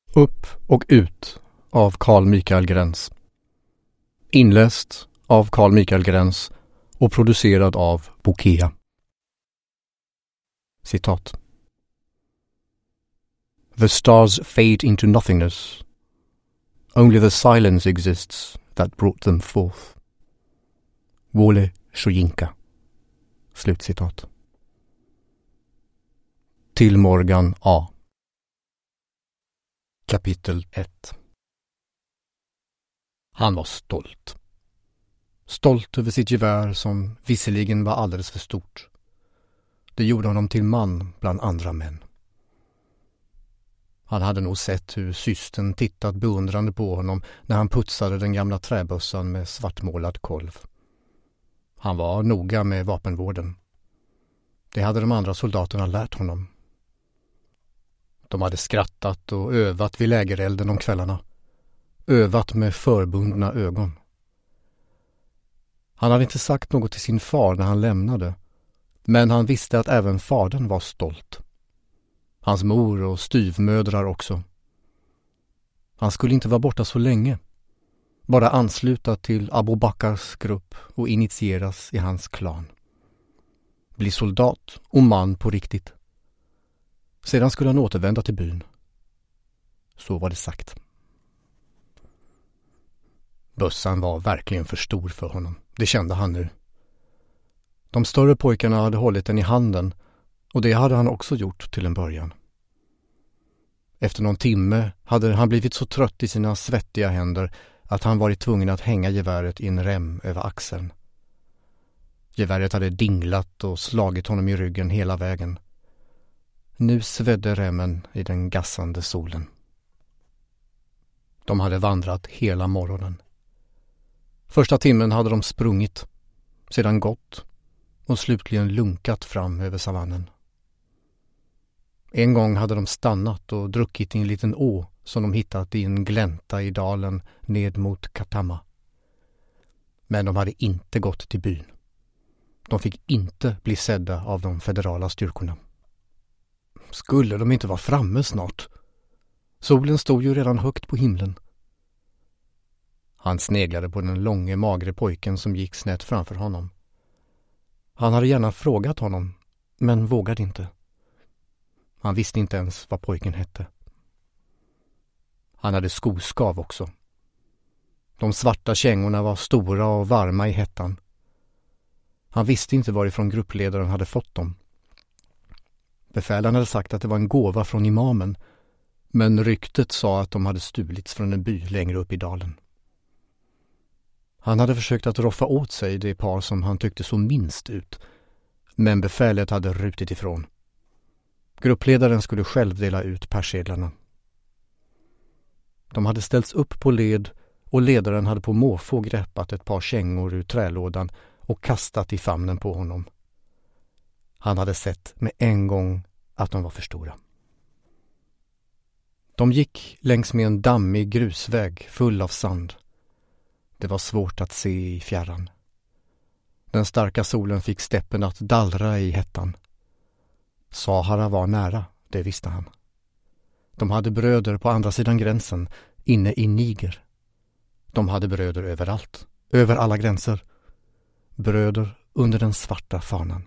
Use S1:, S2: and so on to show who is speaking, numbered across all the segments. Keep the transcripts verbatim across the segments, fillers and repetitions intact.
S1: Upp och ut av Carl Michael Gräns. Inläst av Carl Michael Gräns och producerad av Bokea. Citat. The stars fade into nothingness. Only the silence exists that brought them forth. Wole Soyinka. Slutcitat. Till Morgan A. Kapitel ett. Han var stolt. Stolt över sitt gevär som visserligen var alldeles för stort. Det gjorde honom till man bland andra män. Han hade nog sett hur systern tittat beundrande på honom när han putsade den gamla träbössan med svartmålad kolv. Han var noga med vapenvården. Det hade de andra soldaterna lärt honom. De hade skrattat och övat vid lägerelden om kvällarna. Övat med förbundna ögon. Han hade inte sagt något till sin far när han lämnade. Men han visste att även fadern var stolt. Hans mor och styvmödrar också. Han skulle inte vara borta så länge. Bara ansluta till Abu Bakars grupp och initieras i hans klan. Bli soldat och man på riktigt. Sedan skulle han återvända till byn. Så var det sagt. Bössan var verkligen för stor för honom. Det kände han nu. De större pojkarna hade hållit den i handen och det hade han också gjort till en början. Efter någon timme hade han blivit så trött i sina svettiga händer att han varit tvungen att hänga geväret i en rem över axeln. Geväret hade dinglat och slagit honom i ryggen hela vägen. Nu svedde remmen i den gassande solen. De hade vandrat hela morgonen. Första timmen hade de sprungit, sedan gått och slutligen lunkat fram över savannen. En gång hade de stannat och druckit i en liten å som de hittat i en glänta i dalen ned mot Katama. Men de hade inte gått till byn. De fick inte bli sedda av de federala styrkorna. Skulle de inte vara framme snart? Solen stod ju redan högt på himlen. Han sneglade på den långe magre pojken som gick snett framför honom. Han hade gärna frågat honom, men vågade inte. Han visste inte ens vad pojken hette. Han hade skoskav också. De svarta kängorna var stora och varma i hettan. Han visste inte varifrån gruppledaren hade fått dem. Befälen hade sagt att det var en gåva från imamen, men ryktet sa att de hade stulits från en by längre upp i dalen. Han hade försökt att roffa åt sig det par som han tyckte så minst ut, men befälet hade rutit ifrån. Gruppledaren skulle själv dela ut persedlarna. De hade ställts upp på led och ledaren hade på måfå greppat ett par kängor ur trälådan och kastat i famnen på honom. Han hade sett med en gång att de var för stora. De gick längs med en dammig grusväg full av sand. Det var svårt att se i fjärran. Den starka solen fick steppen att dallra i hettan. Sahara var nära, det visste han. De hade bröder på andra sidan gränsen, inne i Niger. De hade bröder överallt, över alla gränser. Bröder under den svarta fanan.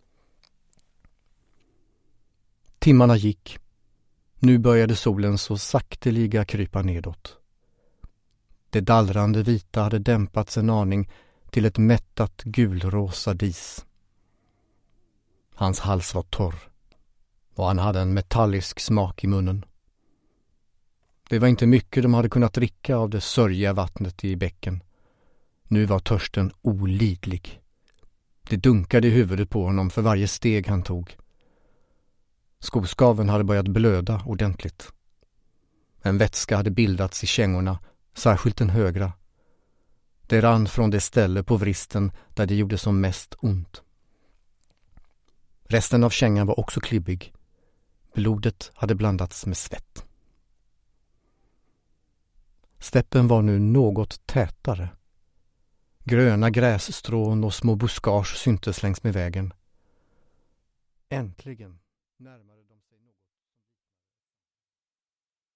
S1: Timmarna gick. Nu började solen så sakteliga krypa nedåt. Det dallrande vita hade dämpats en aning till ett mättat gulrosa dis. Hans hals var torr och han hade en metallisk smak i munnen. Det var inte mycket de hade kunnat dricka av det sörjiga vattnet i bäcken. Nu var törsten olidlig. Det dunkade i huvudet på honom för varje steg han tog. Skoskaven hade börjat blöda ordentligt. En vätska hade bildats i kängorna, särskilt den högra. Det rann från det ställe på vristen där det gjorde som mest ont. Resten av kängan var också klibbig. Blodet hade blandats med svett. Steppen var nu något tätare. Gröna grässtrån och små buskage syntes längs med vägen. Äntligen närmare